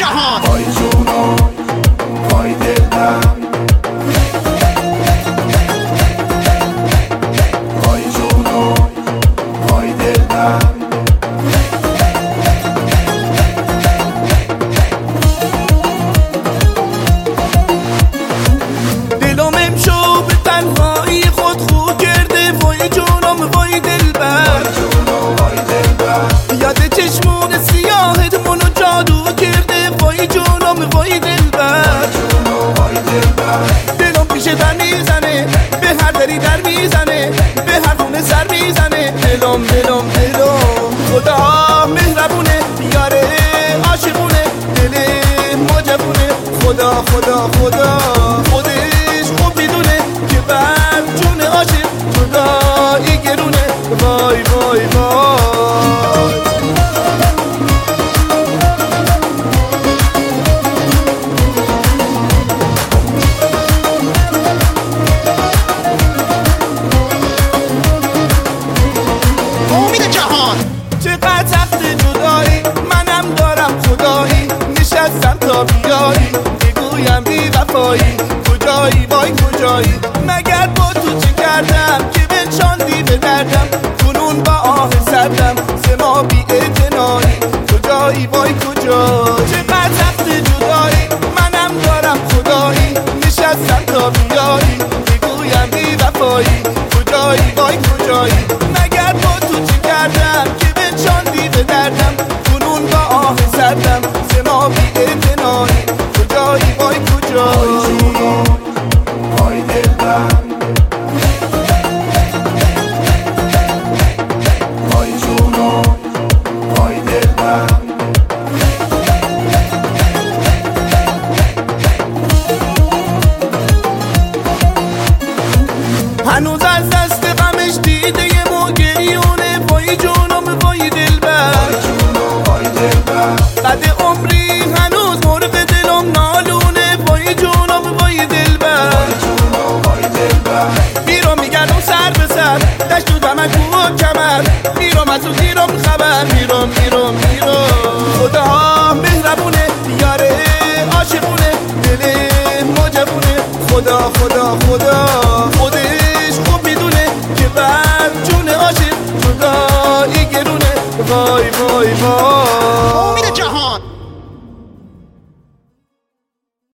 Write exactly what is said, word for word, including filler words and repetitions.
جهان. وای جونم وای دلم، وای جونم وای دلم. دلم امشو به تنهایی خود خو کرده، وای جونم وای دلبر. یاد چشمون سیاهت منو جادو کرده، وای جونم وای دلبر. دلم پیش در میزنه، به هر دری در میزنه، به هر خونه سر میزنه. دلم دلم دلم خدا مهربونه، یاره عاشقونه، دل ما جوونه. خدا خدا خدا خودش خوب میدونه که بر جون عاشق جدایی گرونه. وای وای وای. امید جهان. چقدر سخت جدایی، منم دارم خدایی، نشستم تا بیایی بگویم بی وفایی. کجایی وای کجایی، مگر با تو چه کردم که بنشاندی به دردم، کنون با آه سردم ز ما بی اعتنایی. کجایی وای کجایی، چقدر سخت جدایی، منم دارم خدایی، نشستم تا بیایی بگویم بی وفایی. کجایی وای کجایی، مگر با تو چه کردم که بنشاندی به دردم، کنون با آه سردم ز ما بی اعتنایی. کجایی وای کجایی. وای دلم، وای جونم وای دلم. هنوز از دست غمش دیده یه موگریونه، وای جونم وای دلبر. قد عمری هنوز مرغ دلم نالونه، وای جونم وای دلبر. میرم میگردم سر به سر، دشت و دمن کو و کمر، میرم از اون گیرم خبر، میرم میرم میرم. خدا مهربونه، یاره عاشقونه، دل ما جوونه. خدا خدا خدا خدا